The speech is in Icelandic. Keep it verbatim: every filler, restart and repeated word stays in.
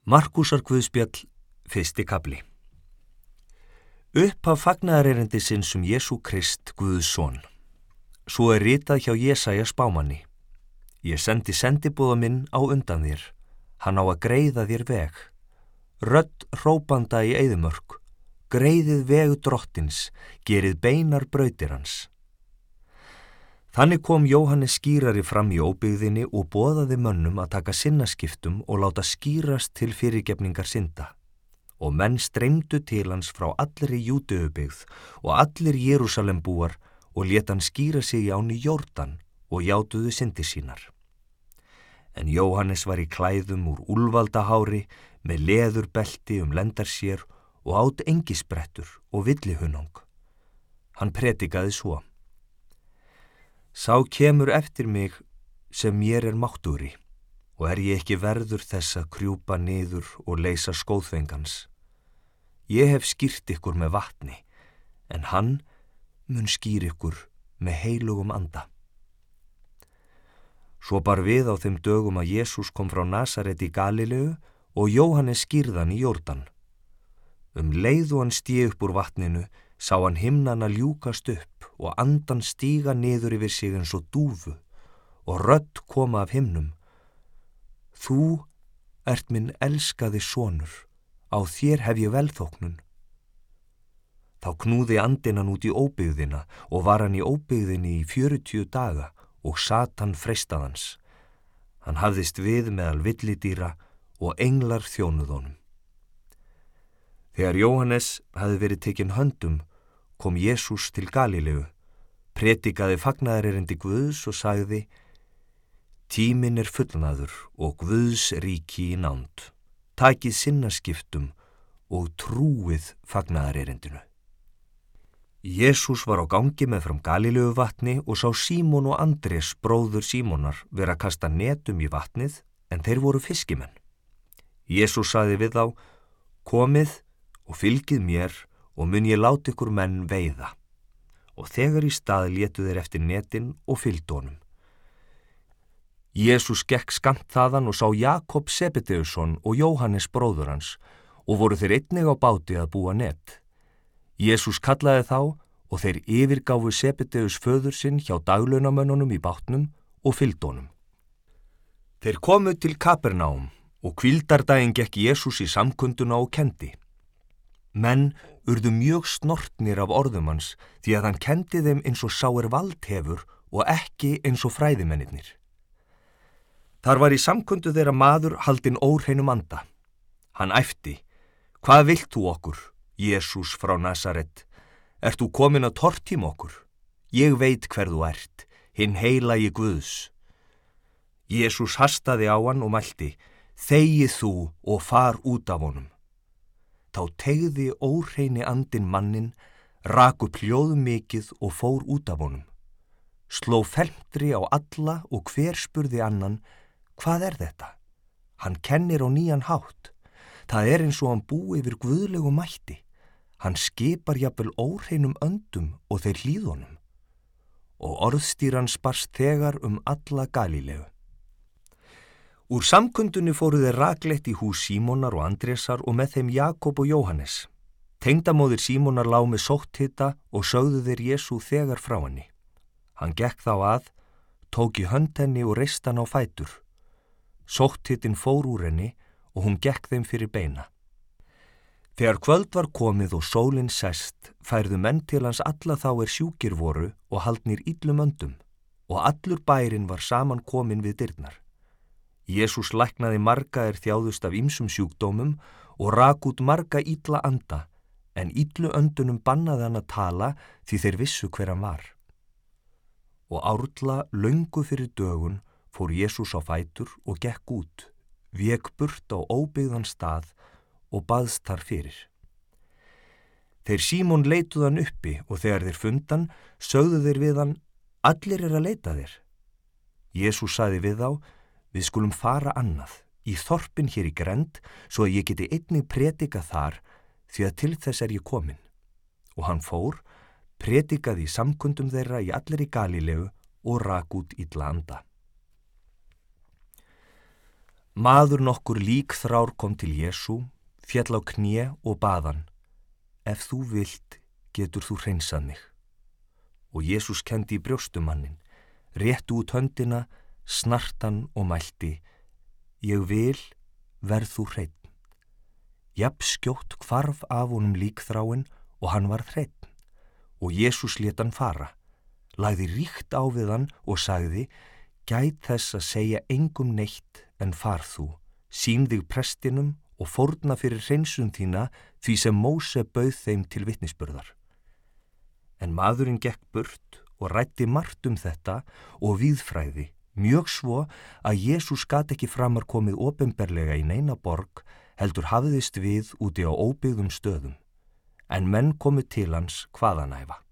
Markúsar guðspjall, fyrsti kafli. Upphaf fagnaðarerindisins um Jesú Krist, Guðs son. Svo er ritað hjá Jesaja spámanni. Ég sendi sendiboða minn á undan þér, hann á að greiða þér veg. Rödd hrópanda í eyðimörk, greiðið veg drottins, gerið beinar brautir hans. Þannig kom Jóhannes skýrari fram í óbyggðinni og boðaði mönnum að taka sinnaskiptum og láta skýrast til fyrirgefningar synda. Og menn streymdu til hans frá allri Júdeubyggð og allir Jerúsalembúar og lét hann skýra sig í ánni Jórdan og játuðu syndir sínar. En Jóhannes var í klæðum úr úlfaldahári með leðurbelti um lendar sér og át engisbrettur og villihunang. Hann predikaði svo: Sá kemur eftir mig sem mér er máttugri, og er ég ekki verður þess að krjúpa niður og leysa skóðfengans. Ég hef skýrt ykkur með vatni, en hann mun skýra ykkur með heilugum anda. Svo bar við á þeim dögum að Jesús kom frá Nasaret í Galileu og Jóhannes skýrðan í Jórdan. Um leið og hann sté upp úr vatninu, sá hann himnana ljúkast upp og andan stíga niður yfir sig eins og dúfu og rödd koma af himnum: Þú ert minn elskaði sonur, á þér hef ég velþóknun. Þá knúði andinn hann út í óbyggðina og var hann í óbyggðinni í fjörutíu daga og Satan freistað hans. Hann hafðist við meðal villidýra og englar þjónuðu honum. Þegar Jóhannes hafði verið tekinn höndum, kom Jesús til Galileu, predikaði fagnaðarerindi Guðs og sagði: Tíminn er fullnaður og Guðs ríki í nánd. Takið sinnaskiptum og trúið fagnaðarerindinu. Jesús var á gangi meðfram Galileu vatni og sá Símon og Andrés, bróður Símonar, vera að kasta netum í vatnið, en þeir voru fiskimenn. Jesús sagði við þá: Komið og fylgið mér og mun ég láta ykkur menn veiða. Og þegar í stað létu þeir eftir netin og fylgdu honum. Jesús gekk skammt þaðan og sá Jakob Sebedeusson og Jóhannes bróður hans, og voru þeir einnig á báti að búa net. Jesús kallaði þá og þeir yfirgáfu Sebedeus föður sinn hjá daglaunamönnunum í bátnum og fylgdu honum. Þeir komu til Kapernaum og hvíldardaginn gekk Jesús í samkunduna og kendi. Menn urðu mjög snortnir af orðum hans, því að hann kendi þeim eins og sá er vald hefur og ekki eins og fræðimennirnir. Þar var í samkundu þeirra maður haldinn óhreinum anda. Hann æpti: Hvað vilt þú okkur, Jesús frá Nasaret? Ert þú kominn að tortíma okkur? Ég veit hver þú ert, hinn heilagi Guðs. Jesús hastaði á hann og mælti: Þegið þú og far út af honum. Þá teygði óhreini andinn manninn, rak upp hljóð mikið og fór út af honum. Sló felmtri á alla og hver spurði annan: Hvað er þetta? Hann kennir á nýjan hátt. Það er eins og hann búi yfir guðlegu mætti. Hann skipar jafnvel óhreinum öndum og þeir hlýða honum. Og orðstýran barst þegar um alla Galileu. Úr samkundunni fóru þeir rakleitt í hús Símonar og Andrésar og með þeim Jakob og Jóhannes. Tengdamóðir Símonar lá með sótthita og sögðu þeir Jesú þegar frá henni. Hann gekk þá að, tók í hönd henni og reist hann á fætur. Sótthitin fór úr henni og hún gekk þeim fyrir beina. Þegar kvöld var komið og sólin sest, færðu menn til hans alla þá er sjúkir voru og haldnir illum öndum, og allur bærinn var saman kominn við dyrnar. Jesús læknaði marga er þjáðust af ýmsum sjúkdómum og rak út marga illa anda, en illu öndunum bannaði hann að tala því þeir vissu hver hann var. Og árla löngu fyrir dögun fór Jesús á fætur og gekk út, vék burt á óbyggðan stað og baðst þar fyrir. Þeir Símon leituðu hann uppi og þegar þeir fundan, sögðu þeir við hann: Allir er að leita þér. Jesús sagði við þá: Við skulum fara annað, í þorpin hér í grend, svo að ég geti einnig predikað þar, því að til þess er ég kominn. Og hann fór, predikaði í samkundum þeirra í allri Galileu og rak út illa anda. Maður nokkur líkþrár kom til Jesú, féll á kné og bað hann: Ef þú vilt, getur þú hreinsað mig. Og Jesús kenndi í brjóstum manninn, rétti út höndina, snartan og mælti: Ég vil, verð þú hreinn. Jafn skjótt hvarf af honum líkþráin og hann varð hreinn. Og Jesús lét hann fara, lagði ríkt á við hann og sagði: Gæt þess að segja engum neitt, en far þú, sýn þig prestinum og fórna fyrir hreinsun þína því sem Móse bauð þeim til vitnisburðar. En maðurinn gekk burt og ræddi margt um þetta og víðfræði, mjög svo að Jesús gat ekki framar komið opinberlega í neina borg, heldur hafðist við úti á óbyggðum stöðum. En menn komu til hans hvaðanæva.